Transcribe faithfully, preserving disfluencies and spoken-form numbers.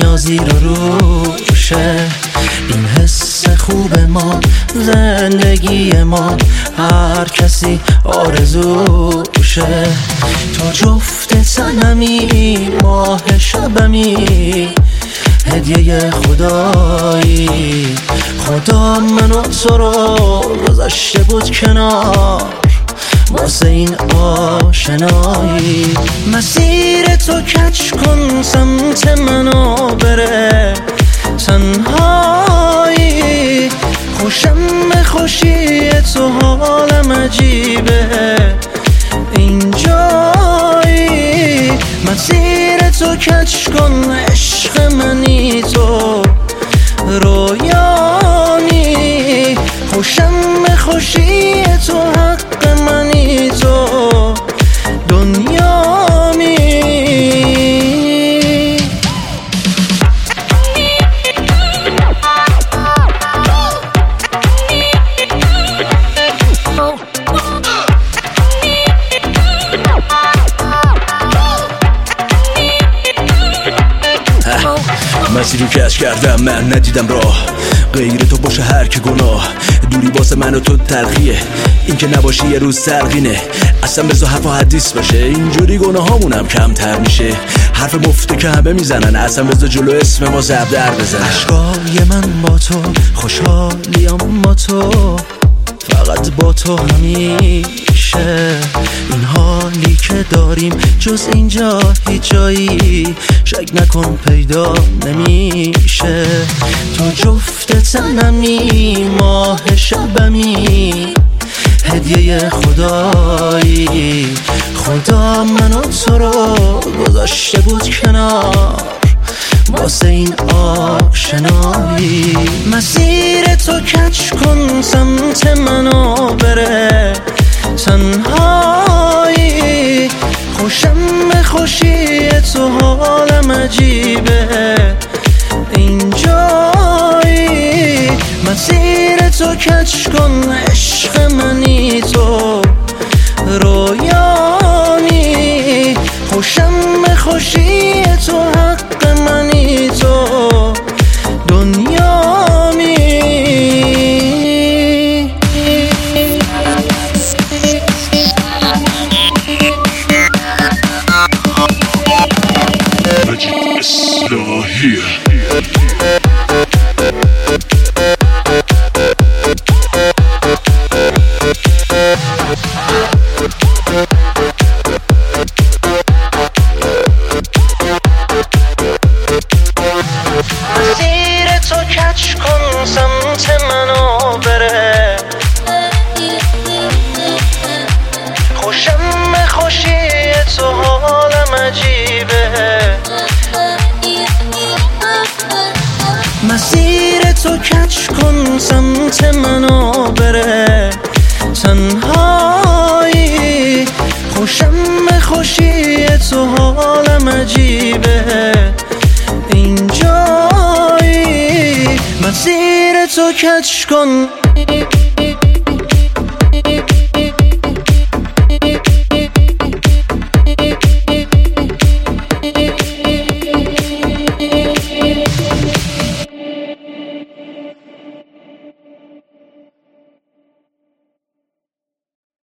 دنیا زیر و روشه. این حس خوب ما، زندگی ما، هر کسی آرزوشه. تو جفت تنمی، ماه شبمی، هدیه خدایی. خدا منو تو رو گذاشته بود کنار واسه این آشنایی. مسیر تو کج کن، سمت منو بره تنهایی. خوشم به خوشی تو، حالم عجیبه اینجایی. مسیر تو کج کن، عشق منی تو، رویانی. خوشم به خوشی تو، حق منی تو، دنیامی. مسیری کش کردم من، ندیدم راه غیر تو باشه هر که گناه. دوری واسه من و تو تلخیه، این که نباشی یه روز سرقینه. اصلا بذار حرف و حدیث باشه، اینجوری گناه هامونم کمتر میشه. حرف مفته که همه میزنن، اصلا بذار جلو اسم ما زب در بزن. عشقای من با تو، خوشحالیم با تو، فقط با تو همیشه. این حالی که داریم جز اینجا هیچ جایی شک نکن پیدا نمیشه. تو جفت تنمی، ماه شبمی، هدیه خدایی. خدا منو تو رو گذاشته بود کنار واسه این آشنایی. مسیر تو کج کن، سمت منو بره تنهایی. خوشم به خوشی تو، حالم عجیبه اینجایی. مسیر تو کج کن، عشق منی تو، رویانی. خوشم به خوشی تو، حق منی تو، دنیامی. مسیر تو کج کن، سمت منو بره. خوشم به خوشی تو، حالم عجیبه. مسیر تو کج کن، سمت منو بره تنهایی. خوشم به خوشی تو، حالم عجیبه اینجایی. مسیر تو کج کن.